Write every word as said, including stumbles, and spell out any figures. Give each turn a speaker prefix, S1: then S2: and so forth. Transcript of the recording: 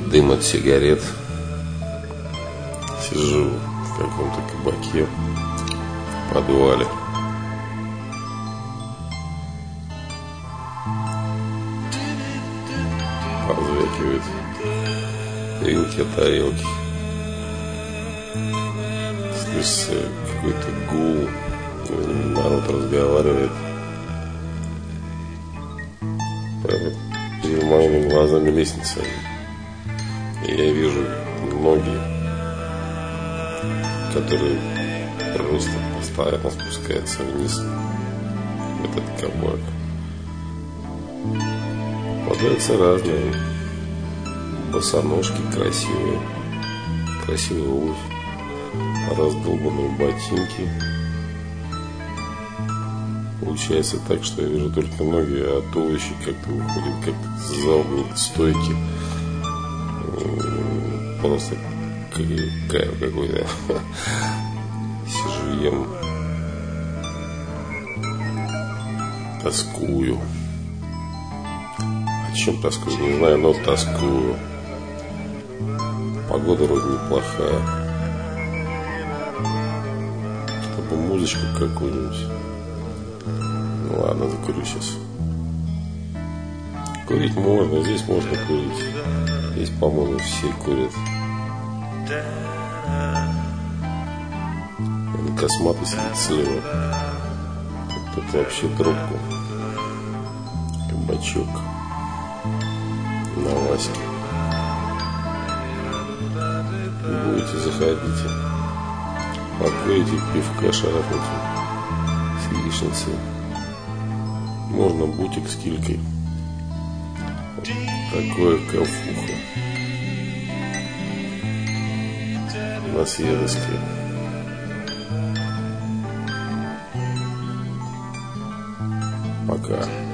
S1: дым от сигарет. Сижу в каком-то кабаке в подвале. Позвякивает вилки, тарелки. Слышится какой-то гул. Народ разговаривает. Перед моими глазами лестница. И я вижу ноги, которые просто постоянно спускаются вниз в этот кабак. Попадаются разные босоножки красивые, красивая обувь, раздолбанные ботинки. Получается так, что я вижу только ноги, а туловище как-то уходит как-то за угол стойки. Просто кайф какой-то. Сижу, ем, тоскую. О чем тоскую, не знаю, но тоскую. Погода вроде неплохая. Чтобы музычку какую-нибудь. Ну ладно, закурю сейчас. Курить можно, здесь можно курить. Здесь, по-моему, все курят. Он косматый сидит слева. Тут вообще трубку. Кабачок. На Ваське. Будете, заходите. Покурите, пивка шарахните. С яичницей. Можно бутик с килькой. Вот такое кафуха. На Съедовске. Пока.